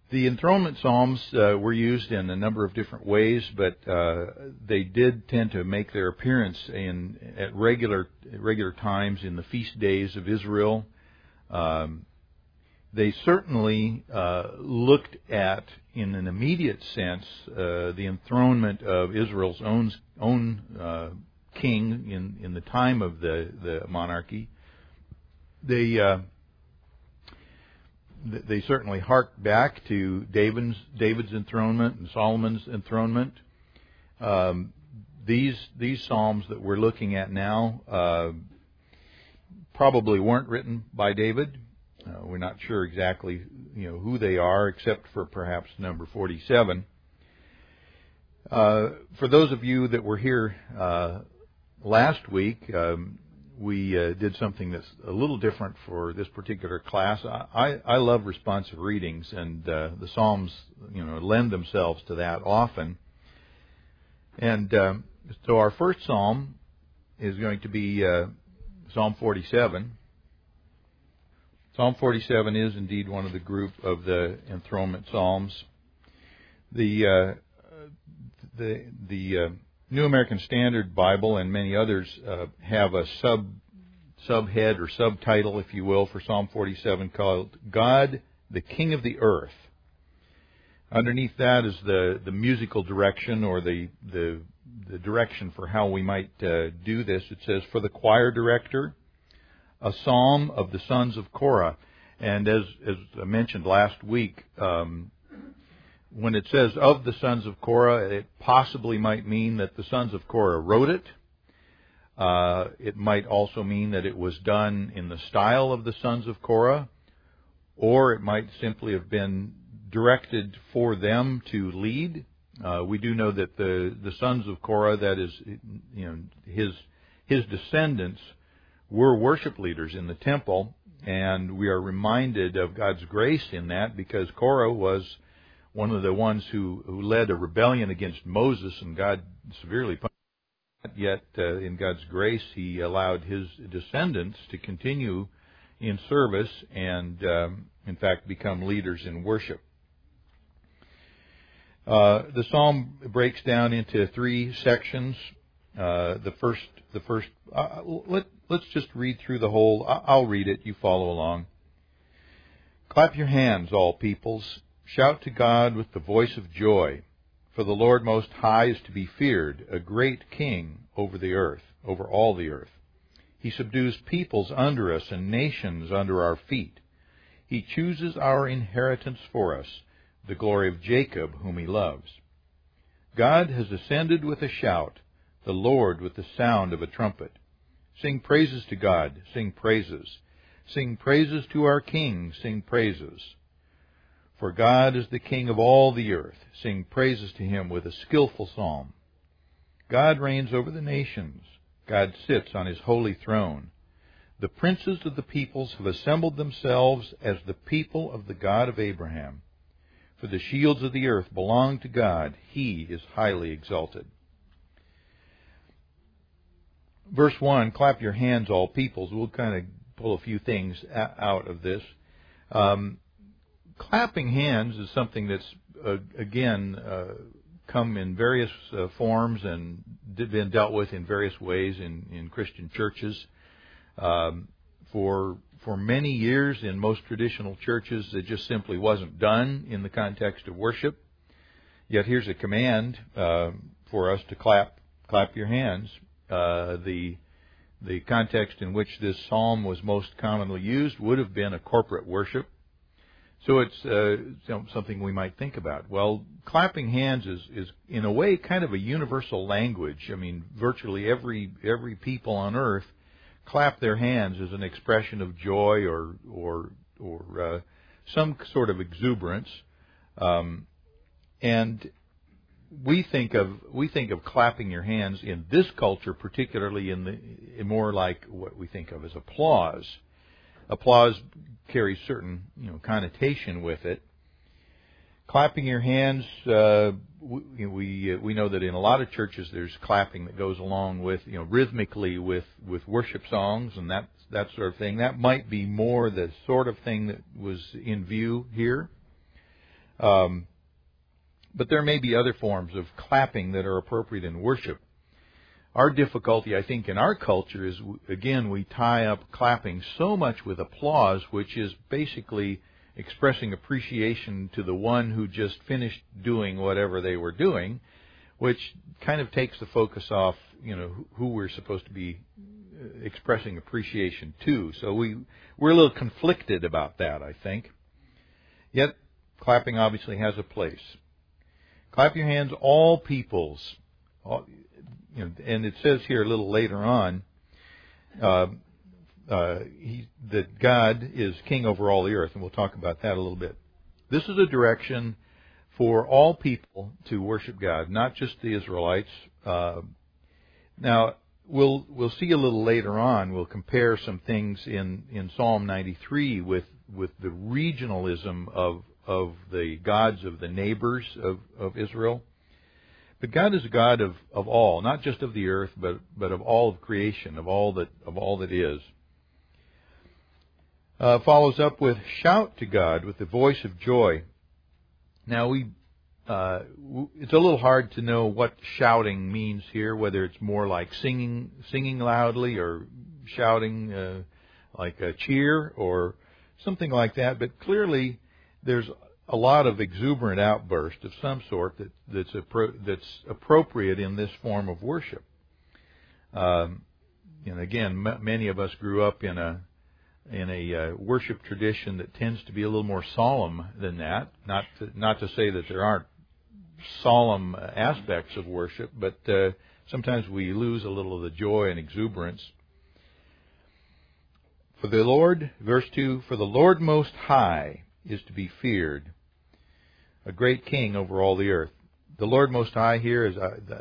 The enthronement psalms were used in a number of different ways, but they did tend to make their appearance at regular times in the feast days of Israel. They certainly looked at, in an immediate sense, the enthronement of Israel's own king in the time of the monarchy. They certainly hark back to David's enthronement and Solomon's enthronement. These psalms that we're looking at now probably weren't written by David. We're not sure exactly who they are, except for perhaps number 47. For those of you that were here last week, we did something that's a little different for this particular class. I love responsive readings, and the Psalms, lend themselves to that often. And so our first Psalm is going to be Psalm 47. Psalm 47 is indeed one of the group of the enthronement Psalms. The New American Standard Bible and many others have a subhead or subtitle, if you will, for Psalm 47 called God, the King of the Earth. Underneath that is the musical direction, or the direction for how we might do this. It says, for the choir director, a psalm of the sons of Korah. And as I mentioned last week, when it says of the sons of Korah, it possibly might mean that the sons of Korah wrote it. It might also mean that it was done in the style of the sons of Korah, or it might simply have been directed for them to lead. We do know that the sons of Korah, that is, his descendants, were worship leaders in the temple, and we are reminded of God's grace in that, because Korah was one of the ones who led a rebellion against Moses, and God severely punished him. Yet, in God's grace, He allowed His descendants to continue in service and, in fact, become leaders in worship. The psalm breaks down into three sections. Let's just read through the whole. I'll read it. You follow along. Clap your hands, all peoples. Shout to God with the voice of joy. For the Lord Most High is to be feared, a great King over the earth, over all the earth. He subdues peoples under us and nations under our feet. He chooses our inheritance for us, the glory of Jacob, whom He loves. God has ascended with a shout, the Lord with the sound of a trumpet. Sing praises to God, sing praises. Sing praises to our King, sing praises. For God is the King of all the earth. Sing praises to Him with a skillful psalm. God reigns over the nations. God sits on His holy throne. The princes of the peoples have assembled themselves as the people of the God of Abraham. For the shields of the earth belong to God. He is highly exalted. Verse 1, clap your hands, all peoples. We'll kind of pull a few things out of this. Clapping hands is something that's, come in various forms and been dealt with in various ways in Christian churches. For many years in most traditional churches, it just simply wasn't done in the context of worship. Yet here's a command for us to clap your hands. The context in which this psalm was most commonly used would have been a corporate worship. So it's something we might think about. Well, clapping hands is in a way kind of a universal language. I mean, virtually every people on earth clap their hands as an expression of joy or some sort of exuberance. And we think of clapping your hands in this culture, particularly in more like what we think of as applause. Applause carries certain connotation with it. Clapping your hands, we know that in a lot of churches there's clapping that goes along with rhythmically with worship songs and that sort of thing. That might be more the sort of thing that was in view here. But there may be other forms of clapping that are appropriate in worship. Our difficulty, I think, in our culture is, again, we tie up clapping so much with applause, which is basically expressing appreciation to the one who just finished doing whatever they were doing, which kind of takes the focus off, who we're supposed to be expressing appreciation to. So we're a little conflicted about that, I think. Yet, clapping obviously has a place. Clap your hands, all peoples. And it says here a little later on that God is king over all the earth, and we'll talk about that a little bit. This is a direction for all people to worship God, not just the Israelites. Now, we'll see a little later on. We'll compare some things in Psalm 93 with the regionalism of the gods of the neighbors of Israel. But God is a God of all, not just of the earth, but of all of creation, of all that is. Follows up with shout to God with the voice of joy. Now it's a little hard to know what shouting means here, whether it's more like singing loudly or shouting like a cheer or something like that. But clearly, there's a lot of exuberant outburst of some sort that's appropriate in this form of worship. And again, many of us grew up in a worship tradition that tends to be a little more solemn than that. Not to say that there aren't solemn aspects of worship, but sometimes we lose a little of the joy and exuberance. For the Lord, verse 2, for the Lord Most High is to be feared, a great king over all the earth. The Lord Most High here is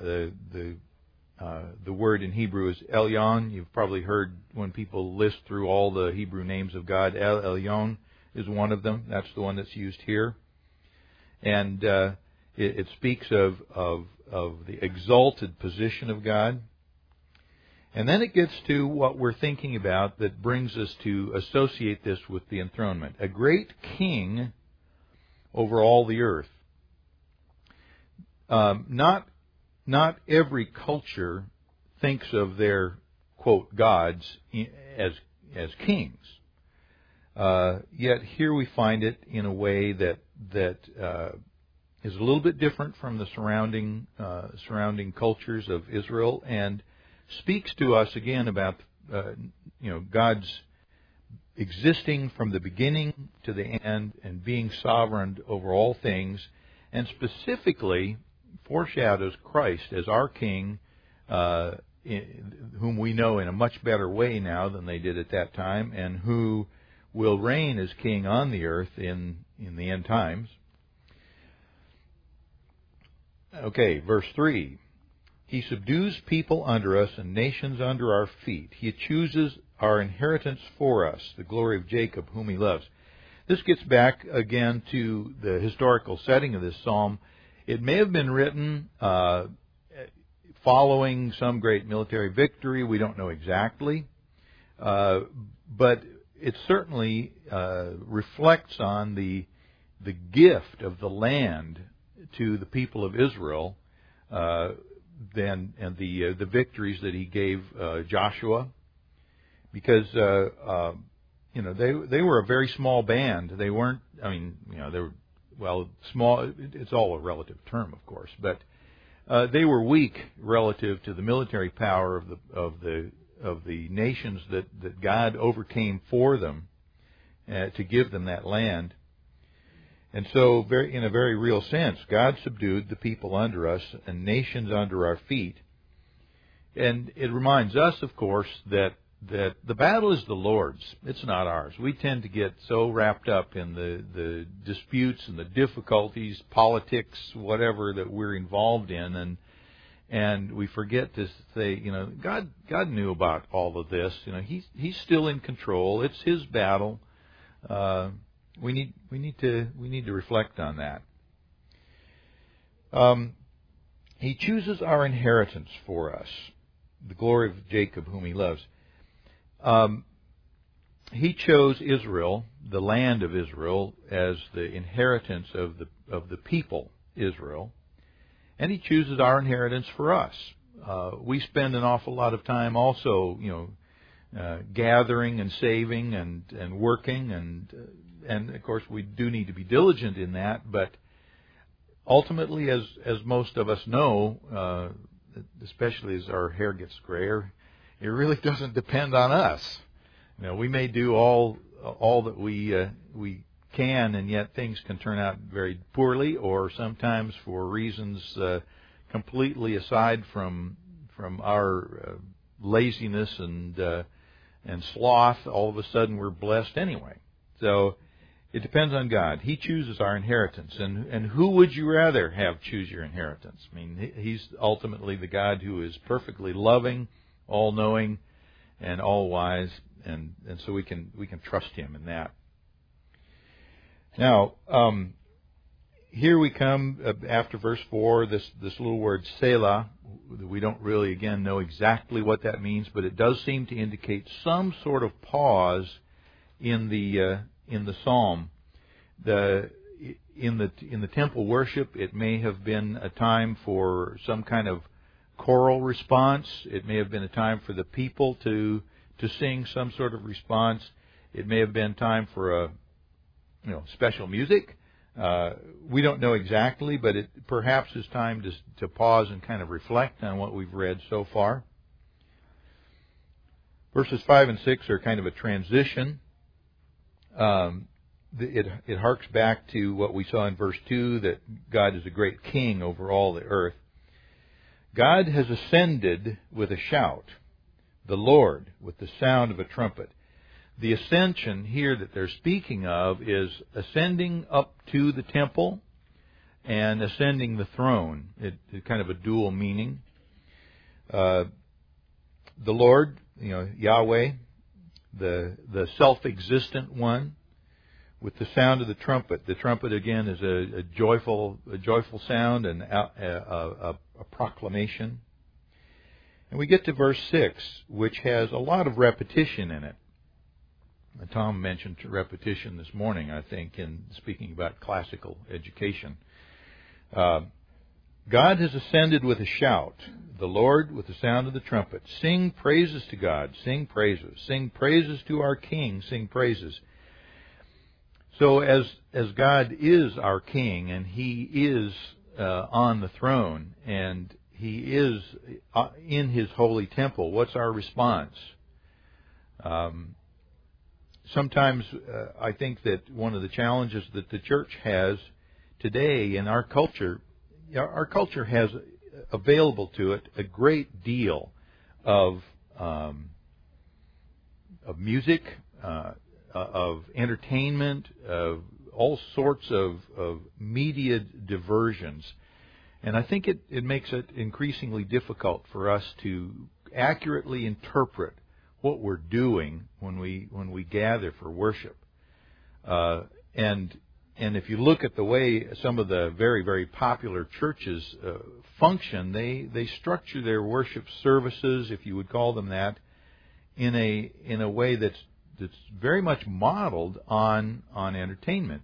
the word in Hebrew is Elyon. You've probably heard when people list through all the Hebrew names of God, El Elyon is one of them. That's the one that's used here. And it speaks of the exalted position of God. And then it gets to what we're thinking about that brings us to associate this with the enthronement. A great king over all the earth. Not every culture thinks of their, quote, gods as kings. Yet here we find it in a way that is a little bit different from the surrounding cultures of Israel, and speaks to us again about God's existing from the beginning to the end and being sovereign over all things, and specifically foreshadows Christ as our King, whom we know in a much better way now than they did at that time, and who will reign as King on the earth in the end times. Okay, verse 3. He subdues people under us and nations under our feet. He chooses our inheritance for us, the glory of Jacob, whom He loves. This gets back again to the historical setting of this psalm. It may have been written following some great military victory. We don't know exactly. But it certainly reflects on the gift of the land to the people of Israel, and the victories that He gave Joshua, because they were a very small band. They weren't. They were small. It's all a relative term, of course, but they were weak relative to the military power of the nations that God overcame for them to give them that land. And so, in a very real sense, God subdued the people under us and nations under our feet. And it reminds us, of course, that the battle is the Lord's. It's not ours. We tend to get so wrapped up in the disputes and the difficulties, politics, whatever that we're involved in, and we forget to say, God knew about all of this. He's still in control. It's His battle. We need to reflect on that. He chooses our inheritance for us, the glory of Jacob, whom He loves. He chose Israel, the land of Israel, as the inheritance of the people Israel, and He chooses our inheritance for us. We spend an awful lot of time also, gathering and saving and working, and of course we do need to be diligent in that. But ultimately, as most of us know, especially as our hair gets grayer, it really doesn't depend on us. We may do all that we can, and yet things can turn out very poorly, or sometimes for reasons completely aside from our laziness and sloth. All of a sudden, we're blessed anyway. So it depends on God. He chooses our inheritance, and who would you rather have choose your inheritance? I mean, He's ultimately the God who is perfectly loving, all-knowing, and all-wise. And so we can trust Him in that. Now, here we come after verse 4. This little word Selah. We don't really again know exactly what that means, but it does seem to indicate some sort of pause in the psalm. In the temple worship, it may have been a time for some kind of choral response. It may have been a time for the people to sing some sort of response. It may have been time for special music. We don't know exactly, but it perhaps is time to pause and kind of reflect on what we've read so far. Verses 5 and 6 are kind of a transition. It harks back to what we saw in verse 2, that God is a great king over all the earth. God has ascended with a shout, the Lord with the sound of a trumpet. The ascension here that they're speaking of is ascending up to the temple and ascending the throne. It's kind of a dual meaning. The Lord, Yahweh, the self-existent one, with the sound of the trumpet. The trumpet again is a joyful sound and a proclamation. And we get to verse 6, which has a lot of repetition in it. Tom mentioned repetition this morning, I think, in speaking about classical education. God has ascended with a shout, the Lord with the sound of the trumpet. Sing praises to God, sing praises. Sing praises to our King, sing praises. So as God is our King, and He is on the throne, and He is in His holy temple, what's our response? Sometimes I think that one of the challenges that the church has today in our culture has available to it a great deal of music, of entertainment, of all sorts of media diversions. And I think it makes it increasingly difficult for us to accurately interpret what we're doing when we gather for worship. And if you look at the way some of the very, very popular churches function, they structure their worship services, if you would call them that, in a way that's very much modeled on entertainment.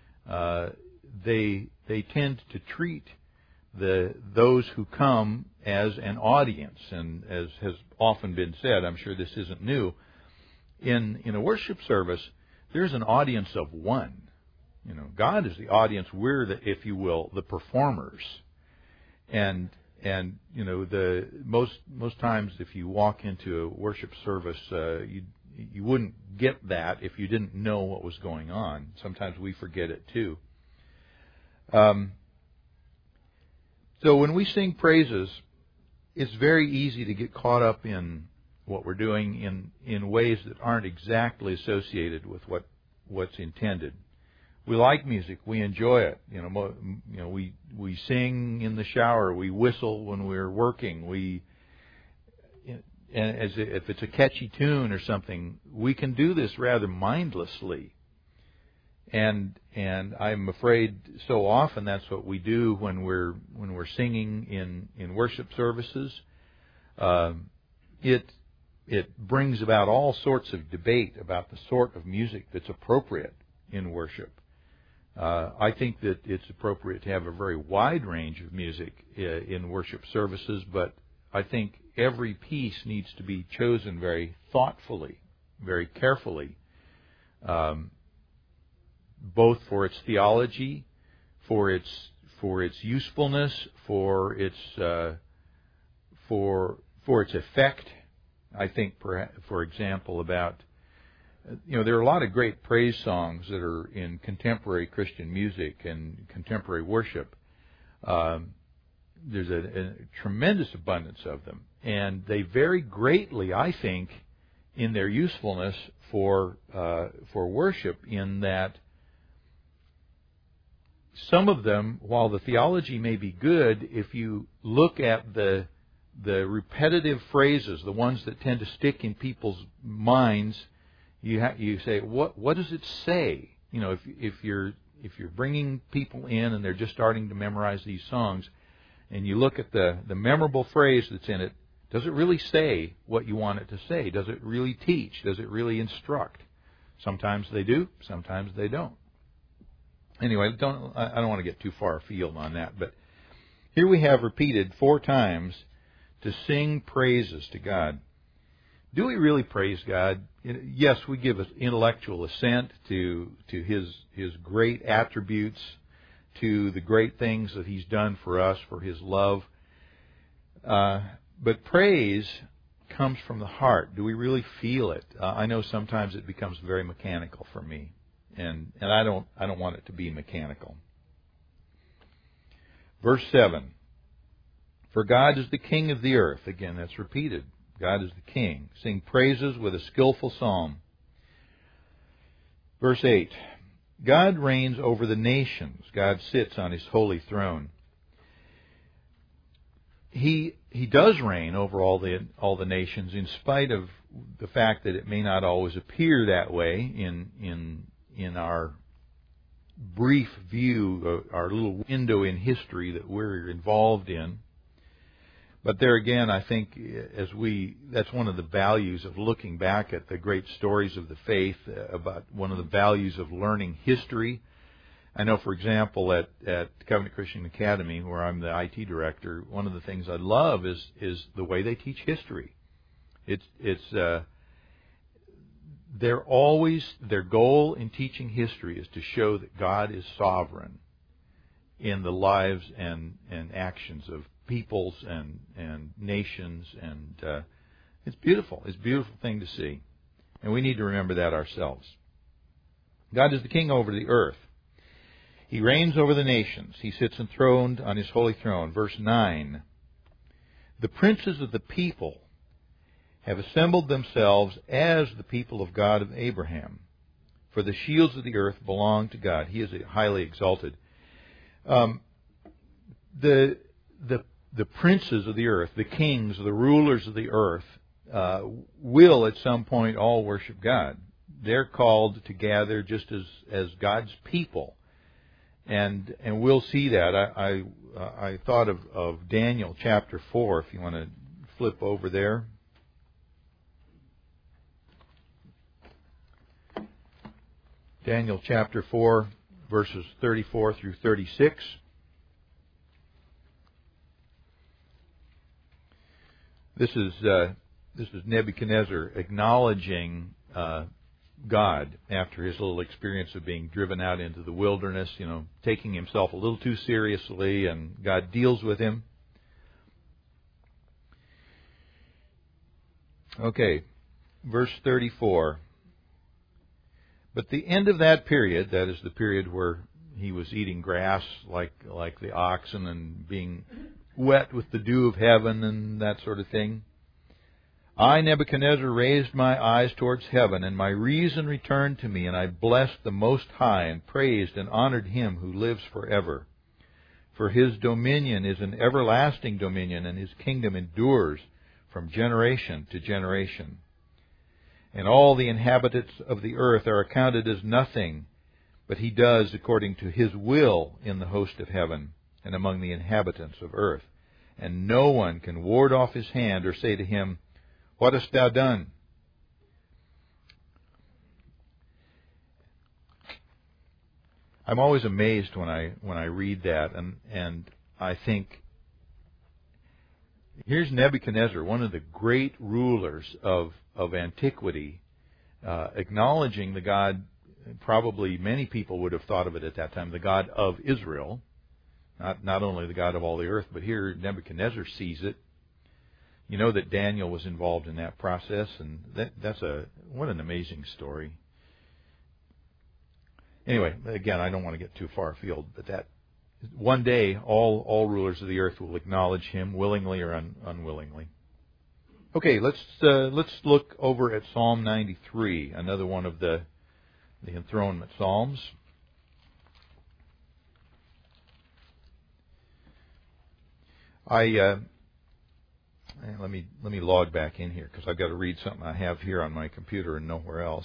They tend to treat those who come as an audience, and as has often been said, I'm sure this isn't new, in a worship service, there's an audience of one. God is the audience. We're if you will, the performers. And the most times if you walk into a worship service, you wouldn't get that if you didn't know what was going on. Sometimes we forget it too. So when we sing praises, it's very easy to get caught up in what we're doing in ways that aren't exactly associated with what's intended. We like music. We enjoy it. We sing in the shower. We whistle when we're working. If it's a catchy tune or something, we can do this rather mindlessly. And I'm afraid so often that's what we do when we're singing in worship services. It it brings about all sorts of debate about the sort of music that's appropriate in worship. I think that it's appropriate to have a very wide range of music in worship services, but I think every piece needs to be chosen very thoughtfully, very carefully, both for its theology, for its usefulness, for its effect. I think, for example, about there are a lot of great praise songs that are in contemporary Christian music and contemporary worship. There's a tremendous abundance of them, and they vary greatly, I think, in their usefulness for worship. In that, some of them, while the theology may be good, if you look at the repetitive phrases, the ones that tend to stick in people's minds, you say, what does it say? If you're bringing people in and they're just starting to memorize these songs, and you look at the memorable phrase that's in it, does it really say what you want it to say? Does it really teach? Does it really instruct? Sometimes they do, sometimes they don't. Anyway, I don't want to get too far afield on that, but here we have repeated 4 times to sing praises to God. Do we really praise God? Yes, we give intellectual assent to His great attributes, to the great things that He's done for us, for His love. But praise comes from the heart. Do we really feel it? I know sometimes it becomes very mechanical for me, and I don't want it to be mechanical. Verse 7. For God is the King of the earth. Again, that's repeated. God is the King. Sing praises with a skillful psalm. Verse 8. God reigns over the nations. God sits on His holy throne. He does reign over all the nations, in spite of the fact that it may not always appear that way in our brief view, our little window in history that we're involved in. But there again, I think that's one of the values of looking back at the great stories of the faith, about one of the values of learning history. I know, for example, at Covenant Christian Academy, where I'm the IT director, one of the things I love is the way they teach history. Their goal in teaching history is to show that God is sovereign in the lives and actions of peoples and nations, and it's beautiful. It's a beautiful thing to see, and we need to remember that ourselves. God is the King over the earth. He reigns over the nations. He sits enthroned on His holy throne. Verse 9. The princes of the people have assembled themselves as the people of God of Abraham. For the shields of the earth belong to God. He is highly exalted. The princes of the earth, the kings, the rulers of the earth, will at some point all worship God. They're called to gather just as God's people. And we'll see that. I thought of Daniel chapter 4, if you want to flip over there. Daniel chapter 4, verses 34 through 36. This is Nebuchadnezzar acknowledging God after his little experience of being driven out into the wilderness, taking himself a little too seriously, and God deals with him. Okay, verse 34. But the end of that period, that is the period where he was eating grass like the oxen and being wet with the dew of heaven and that sort of thing. I, Nebuchadnezzar, raised my eyes towards heaven, and my reason returned to me, and I blessed the Most High, and praised and honored Him who lives forever. For His dominion is an everlasting dominion, and His kingdom endures from generation to generation. And all the inhabitants of the earth are accounted as nothing, but He does according to His will in the host of heaven and among the inhabitants of earth. And no one can ward off His hand or say to Him, What hast thou done? I'm always amazed when I read that, and I think, here's Nebuchadnezzar, one of the great rulers of antiquity, acknowledging the God, probably many people would have thought of it at that time, the God of Israel, not only the God of all the earth, but here Nebuchadnezzar sees it. You know that Daniel was involved in that process, and what an amazing story. Anyway, again, I don't want to get too far afield, but that one day all rulers of the earth will acknowledge him, willingly or unwillingly. Okay, let's look over at Psalm 93, another one of the enthronement psalms. Let me log back in here because I've got to read something I have here on my computer and nowhere else.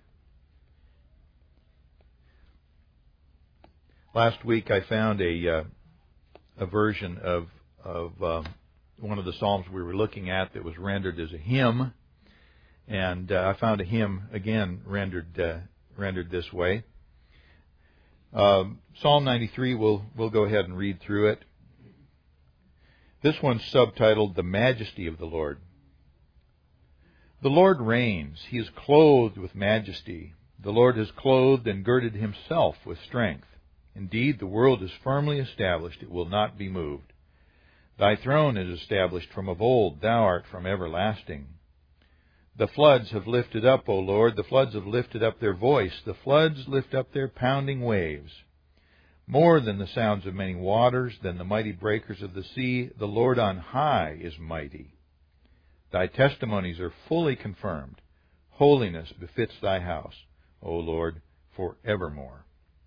Last week I found a version of one of the psalms we were looking at that was rendered as a hymn, and I found a hymn again rendered this way. Psalm 93. We'll go ahead and read through it. This one's subtitled "The Majesty of the Lord." The Lord reigns; He is clothed with majesty. The Lord has clothed and girded Himself with strength. Indeed, the world is firmly established; it will not be moved. Thy throne is established from of old; thou art from everlasting. The floods have lifted up, O Lord, the floods have lifted up their voice; the floods lift up their pounding waves. More than the sounds of many waters, than the mighty breakers of the sea, the Lord on high is mighty. Thy testimonies are fully confirmed. Holiness befits thy house, O Lord, forevermore.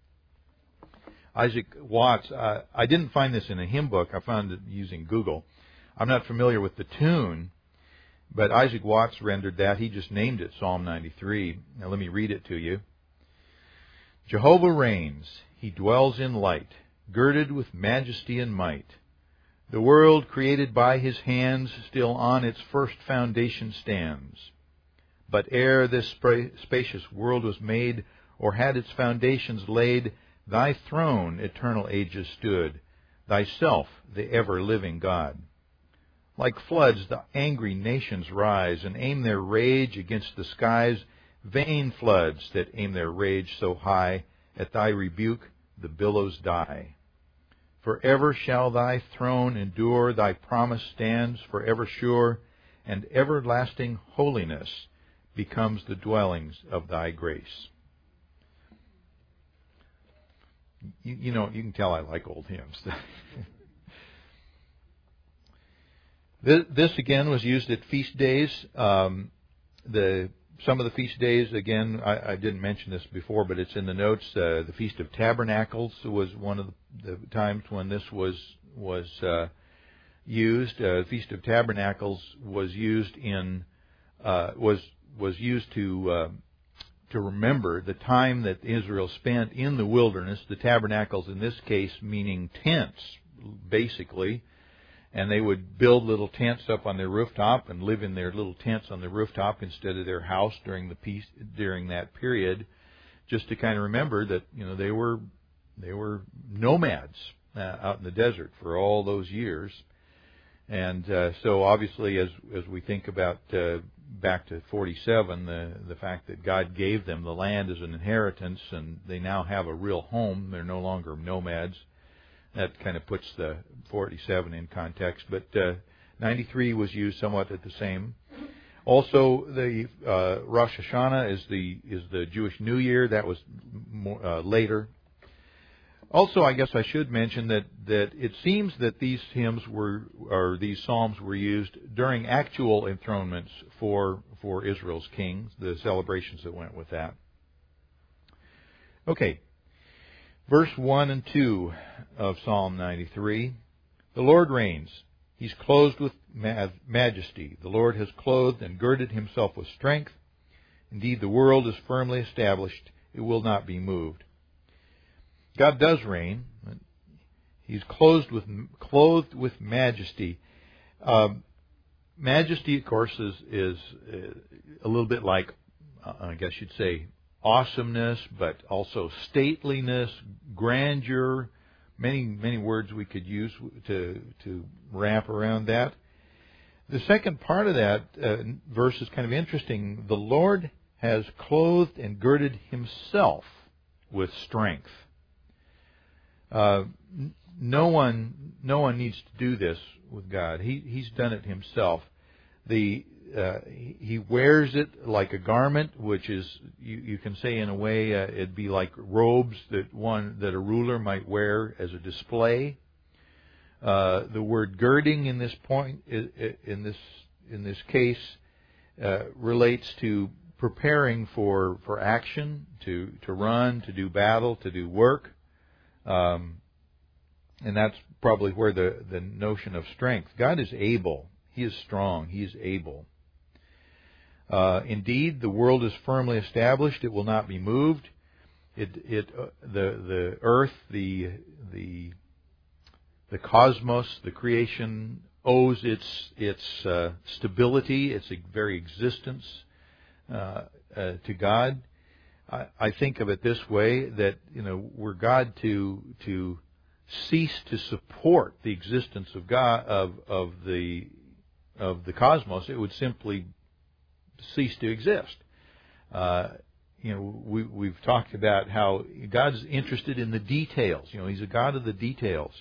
Isaac Watts, I didn't find this in a hymn book. I found it using Google. I'm not familiar with the tune, but Isaac Watts rendered that. He just named it Psalm 93. Now let me read it to you. Jehovah reigns. He dwells in light, girded with majesty and might. The world created by His hands still on its first foundation stands. But ere this spacious world was made, or had its foundations laid, Thy throne eternal ages stood, Thyself the ever-living God. Like floods the angry nations rise, and aim their rage against the skies, vain floods that aim their rage so high, at Thy rebuke the billows die. Forever shall Thy throne endure, Thy promise stands forever sure, and everlasting holiness becomes the dwellings of Thy grace. You know, you can tell I like old hymns. This again was used at feast days. Some of the feast days, again, I didn't mention this before, but it's in the notes. The Feast of Tabernacles was one of the times when this was used. The Feast of Tabernacles was used to remember the time that Israel spent in the wilderness. The tabernacles in this case meaning tents, basically. And they would build little tents up on their rooftop and live in their little tents on the rooftop instead of their house during that period, just to kind of remember that they were nomads out in the desert for all those years. And so obviously, as we think about back to 47, the fact that God gave them the land as an inheritance, and they now have a real home. They're no longer nomads. That kind of puts the 47 in context. But 93 was used somewhat at the same. Also, the Rosh Hashanah is the Jewish New Year. That was more, later. Also, I guess I should mention that it seems that these these psalms were used during actual enthronements for Israel's kings, the celebrations that went with that. Okay. Verse 1 and 2 of Psalm 93. The Lord reigns. He's clothed with majesty. The Lord has clothed and girded Himself with strength. Indeed, the world is firmly established. It will not be moved. God does reign. He's clothed with majesty. majesty, of course, is a little bit like, I guess you'd say, awesomeness, but also stateliness, grandeur. Many words we could use to wrap around that. The second part of that verse is kind of interesting. The Lord has clothed and girded himself with strength. No one needs to do this with God. He's done it himself. He wears it like a garment, which is, you can say in a way, it'd be like robes that a ruler might wear as a display. The word girding in this point, in this case, relates to preparing for action, to run, to do battle, to do work, and that's probably where the notion of strength. God is able. He is strong. He is able. Indeed, the world is firmly established; it will not be moved. The earth, the cosmos, the creation owes its stability, its very existence to God. I think of it this way: that were God to cease to support the existence of God of the cosmos, it would simply cease to exist. We've talked about how God's interested in the details. He's a God of the details.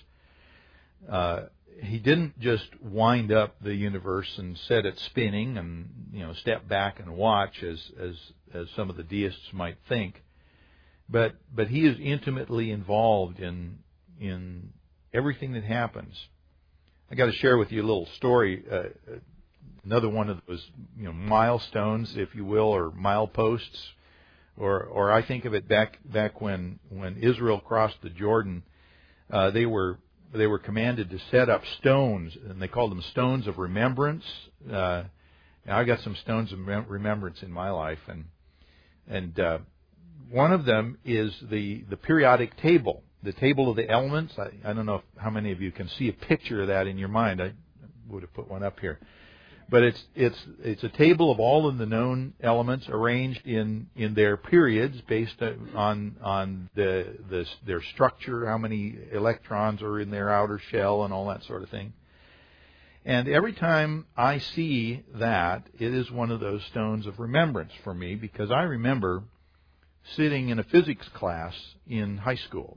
He didn't just wind up the universe and set it spinning and step back and watch as some of the deists might think, but he is intimately involved in everything that happens. I got to share with you a little story. Another one of those milestones, if you will, or mileposts, or I think of it back when Israel crossed the Jordan. They were commanded to set up stones, and they called them stones of remembrance. I got some stones of remembrance in my life, and one of them is the periodic table, the table of the elements. I don't know how many of you can see a picture of that in your mind. I would have put one up here. But it's a table of all of the known elements arranged in their periods based on their structure, how many electrons are in their outer shell, and all that sort of thing. And every time I see that, it is one of those stones of remembrance for me, because I remember sitting in a physics class in high school,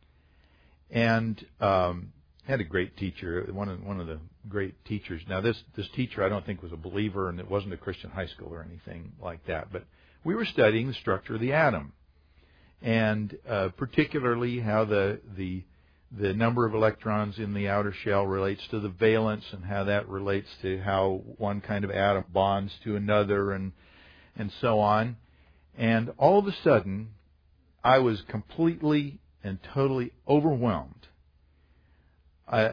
and had a great teacher, one of the great teachers. Now, this teacher I don't think was a believer, and it wasn't a Christian high school or anything like that. But we were studying the structure of the atom, and particularly how the number of electrons in the outer shell relates to the valence, and how that relates to how one kind of atom bonds to another, and so on. And all of a sudden, I was completely and totally overwhelmed. I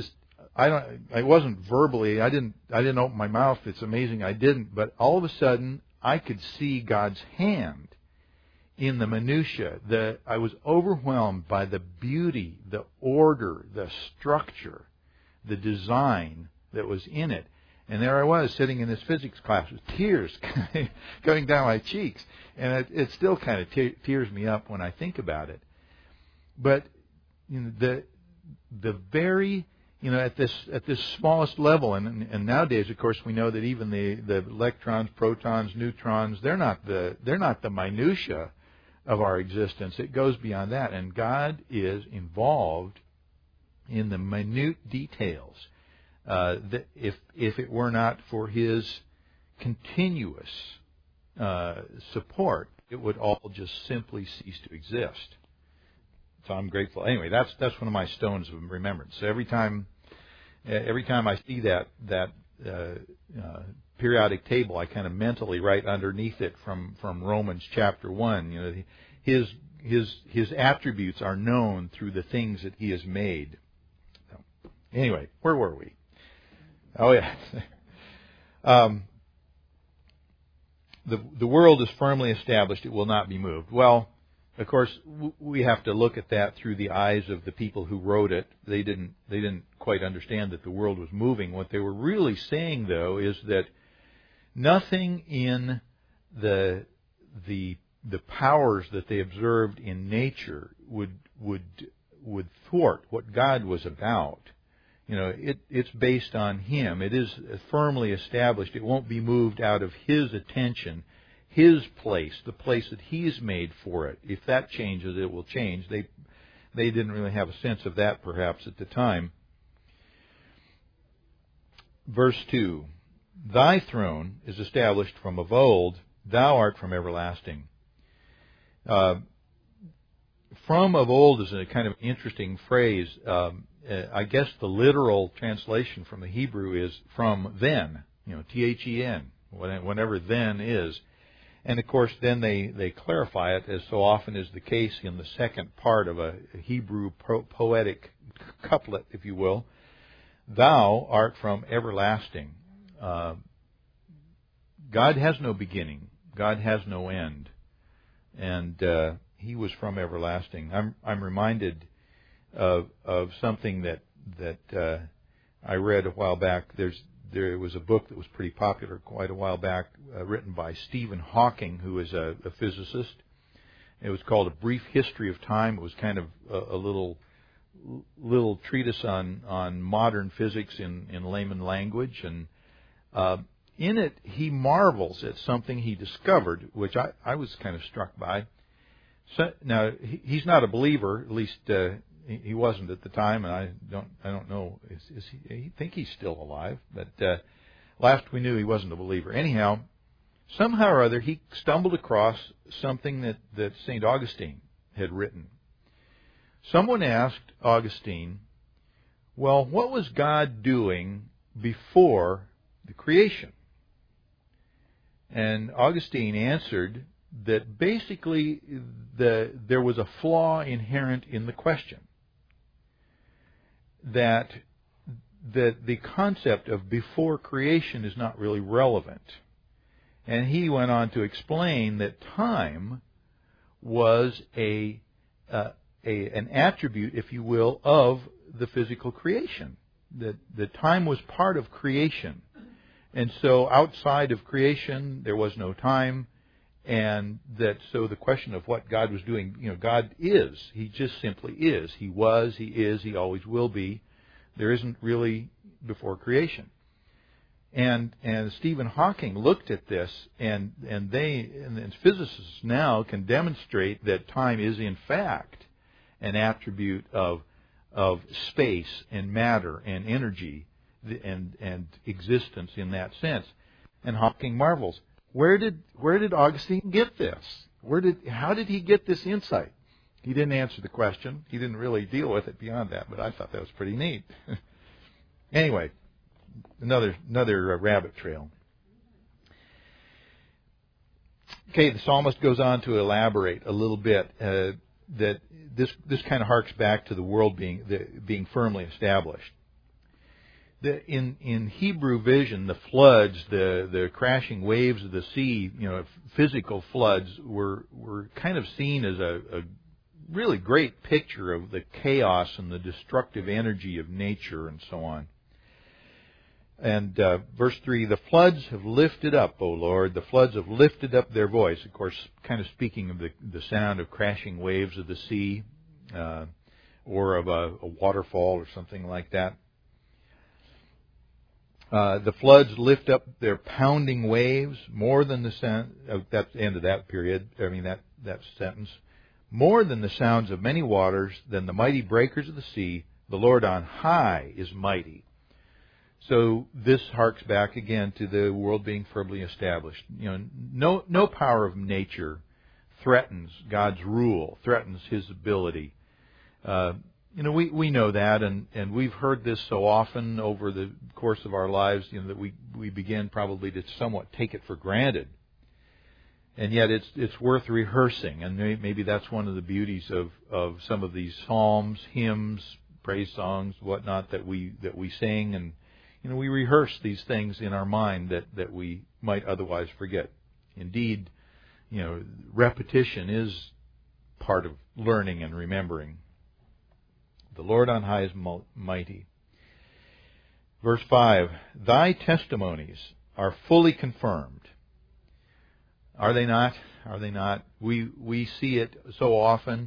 wasn't verbally, I didn't open my mouth. It's amazing I didn't, but all of a sudden I could see God's hand in the minutia. I was overwhelmed by the beauty, the order, the structure, the design that was in it. And there I was sitting in this physics class with tears going down my cheeks, and it still kind of tears me up when I think about it. But the very, at this smallest level, and nowadays, of course, we know that even the electrons, protons, neutrons, they're not the minutia of our existence. It goes beyond that, and God is involved in the minute details. That if it were not for His continuous support, it would all just simply cease to exist. So I'm grateful. Anyway, that's one of my stones of remembrance. So every time I see that periodic table, I kind of mentally write underneath it from Romans chapter 1. His attributes are known through the things that He has made. So, anyway, where were we? Oh yeah. The world is firmly established; it will not be moved. Well, Of course, we have to look at that through the eyes of the people who wrote it. They didn't quite understand that the world was moving. What they were really saying, though, is that nothing in the powers that they observed in nature would thwart what God was about. It's based on Him. It is firmly established. It won't be moved out of His attention, His place, the place that He's made for it. If that changes, it will change. They didn't really have a sense of that, perhaps, at the time. Verse 2, Thy throne is established from of old, Thou art from everlasting. From of old is a kind of interesting phrase. I guess the literal translation from the Hebrew is from then, T-H-E-N, whenever then is. And of course, then they clarify it, as so often is the case in the second part of a Hebrew poetic couplet, if you will. Thou art from everlasting. God has no beginning. God has no end. And He was from everlasting. I'm reminded of something that I read a while back. There was a book that was pretty popular quite a while back, written by Stephen Hawking, who is a physicist. It was called A Brief History of Time. It was kind of a little treatise on modern physics in layman language, and in it he marvels at something he discovered, which I was kind of struck by. So, now he's not a believer, at least he wasn't at the time, and I don't know. I think he's still alive, but last we knew he wasn't a believer. Anyhow, somehow or other he stumbled across something that St. Augustine had written. Someone asked Augustine, well, what was God doing before the creation? And Augustine answered that basically there was a flaw inherent in the question. That the concept of before creation is not really relevant. And he went on to explain that time was an attribute, if you will, of the physical creation. That time was part of creation. And so outside of creation, there was no time. And so the question of what God was doing, God is. He just simply is. He was, He is, He always will be. There isn't really before creation. And Stephen Hawking looked at this, and physicists now can demonstrate that time is in fact an attribute of space and matter and energy and existence in that sense. And Hawking marvels. Where did Augustine get this? How did he get this insight? He didn't answer the question. He didn't really deal with it beyond that, but I thought that was pretty neat. Anyway, another rabbit trail. Okay, the psalmist goes on to elaborate a little bit that this kind of harks back to the world being firmly established. In Hebrew vision, the floods, the crashing waves of the sea, physical floods were kind of seen as a really great picture of the chaos and the destructive energy of nature and so on. And verse 3, the floods have lifted up, O Lord, the floods have lifted up their voice. Of course, kind of speaking of the sound of crashing waves of the sea or of a waterfall or something like that. The floods lift up their pounding waves more than the sound. That's the end of that period. That sentence. More than the sounds of many waters, than the mighty breakers of the sea. The Lord on high is mighty. So this harks back again to the world being firmly established. No power of nature threatens God's rule, threatens His ability. We know that, and we've heard this so often over the course of our lives, that we begin probably to somewhat take it for granted. And yet it's worth rehearsing, and maybe that's one of the beauties of some of these psalms, hymns, praise songs, whatnot that we sing, and we rehearse these things in our mind that we might otherwise forget. Indeed, repetition part of learning and remembering. The Lord on high is mighty. Verse 5, Thy testimonies are fully confirmed. Are they not? Are they not? We see it so often.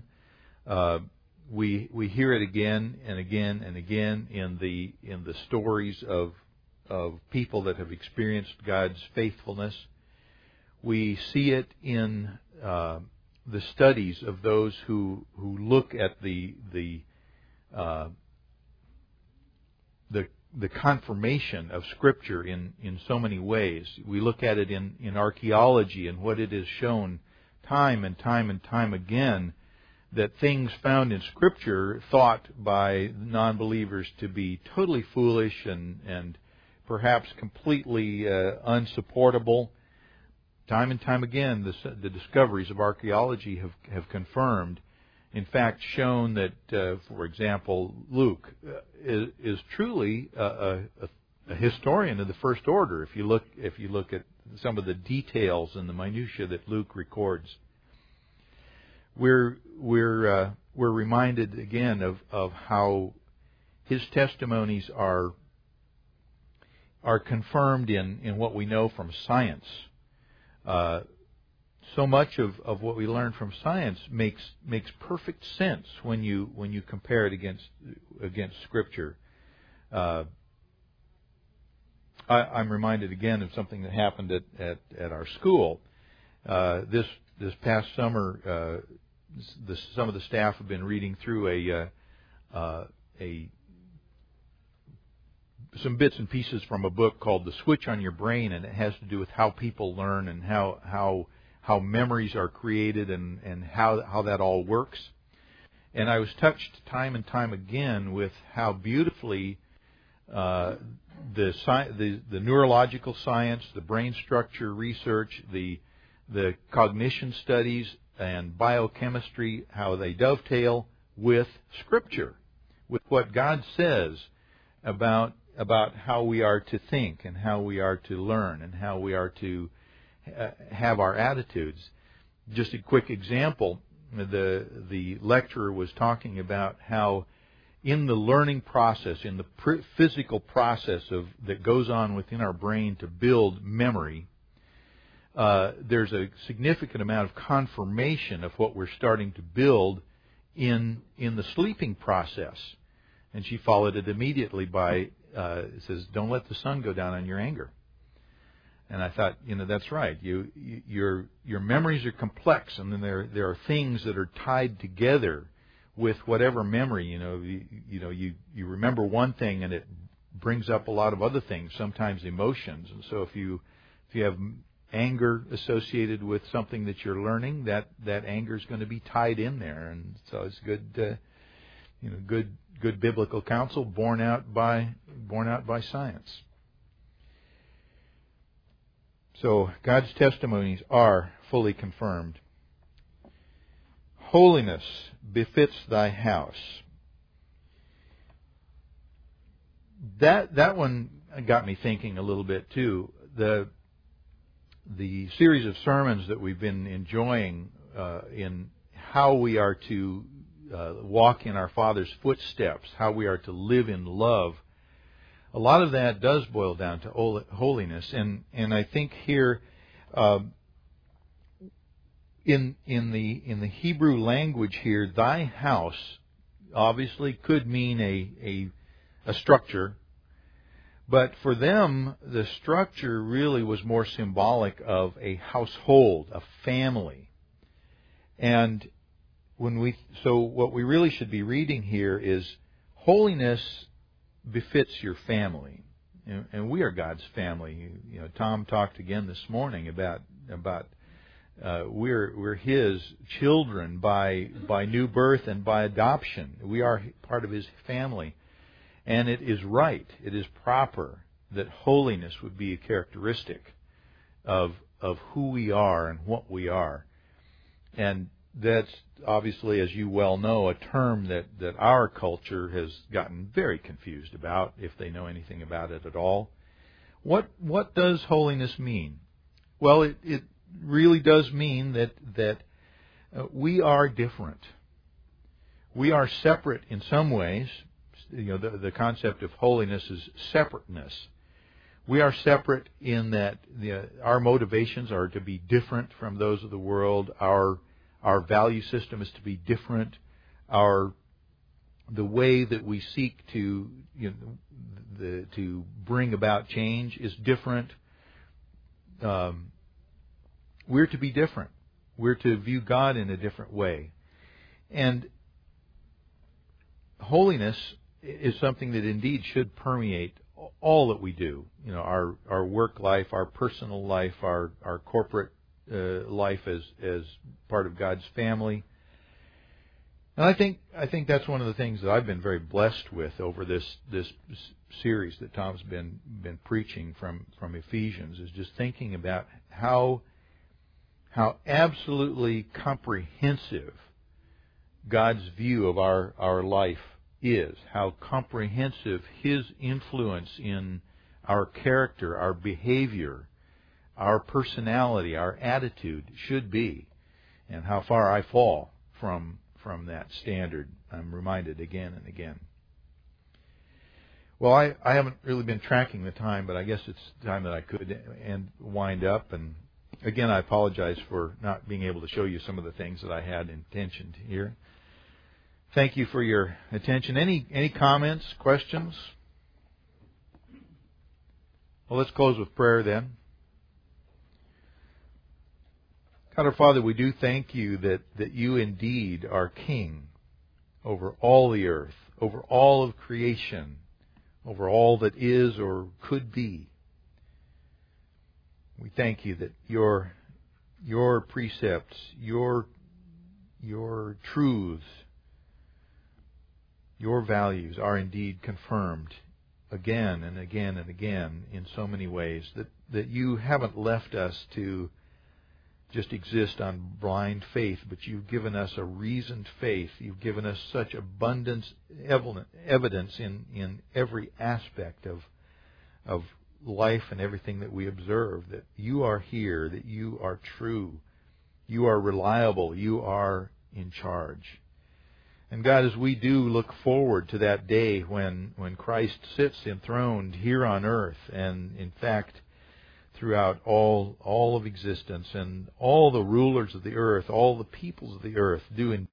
We hear it again and again and again in the stories of people that have experienced God's faithfulness. We see it in the studies of those who look at the confirmation of Scripture in so many ways. We look at it in archaeology and what it has shown time and time and time again, that things found in Scripture thought by non-believers to be totally foolish and perhaps completely unsupportable. Time and time again, the discoveries of archaeology have confirmed, in fact, shown that, for example, Luke is truly a historian of the first order. If you look at some of the details and the minutiae that Luke records, we're reminded again of how his testimonies are confirmed in what we know from science. So much of what we learn from science makes perfect sense when you compare it against Scripture. I'm reminded again of something that happened at our school. This past summer, some of the staff have been reading through some bits and pieces from a book called The Switch on Your Brain, and it has to do with how people learn and how memories are created and how that all works. And I was touched time and time again with how beautifully the neurological science, the brain structure research, the cognition studies and biochemistry, how they dovetail with Scripture, with what God says about how we are to think and how we are to learn and how we are to have our attitudes. Just a quick example, the lecturer was talking about how in the learning process, in the physical process that goes on within our brain to build memory, there's a significant amount of confirmation of what we're starting to build in the sleeping process. And she followed it immediately by says, "Don't let the sun go down on your anger." And I thought, that's right. Your memories are complex, and then there are things that are tied together with whatever memory. You remember one thing, and it brings up a lot of other things, sometimes emotions. And so if you have anger associated with something that you're learning, that anger is going to be tied in there, and so it's good biblical counsel borne out by science. So God's testimonies are fully confirmed. Holiness befits thy house. That one got me thinking a little bit too. The series of sermons that we've been enjoying in how we are to walk in our Father's footsteps, how we are to live in love, a lot of that does boil down to holiness. And I think here in the Hebrew language here, thy house obviously could mean a structure. But for them, the structure really was more symbolic of a household, a family. And what we really should be reading here is holiness befits your family. And we are God's family. Tom talked again this morning about we're His children by new birth and by adoption. We are part of His family. And it is right, it is proper that holiness would be a characteristic of who we are and what we are. And that's obviously, as you well know, a term that our culture has gotten very confused about, if they know anything about it at all. What does holiness mean? Well, it really does mean that we are different. We are separate in some ways. The concept of holiness is separateness. We are separate in that our motivations are to be different from those of the world. Our value system is to be different. The way that we seek to to bring about change is different. We're to be different. We're to view God in a different way. And holiness is something that indeed should permeate all that we do. Our work life, our personal life, our corporate life as part of God's family. And I think that's one of the things that I've been very blessed with over this series that Tom's been preaching from Ephesians, is just thinking about how absolutely comprehensive God's view of our life is, how comprehensive His influence in our character, our behavior, our personality, our attitude should be, and how far I fall from that standard. I'm reminded again and again. Well, I haven't really been tracking the time, but I guess it's time that I could wind up. And again, I apologize for not being able to show you some of the things that I had intentioned here. Thank you for your attention. Any comments, questions? Well, let's close with prayer then. God our Father, we do thank you that you indeed are King over all the earth, over all of creation, over all that is or could be. We thank you that your precepts, your truths, your values are indeed confirmed again and again and again in so many ways, that you haven't left us to just exist on blind faith, but you've given us a reasoned faith. You've given us such abundance evidence in every aspect of life and everything that we observe, that you are here, that you are true, you are reliable, you are in charge. And God, as we do look forward to that day when Christ sits enthroned here on earth, and in fact throughout all of existence, and all the rulers of the earth, all the peoples of the earth do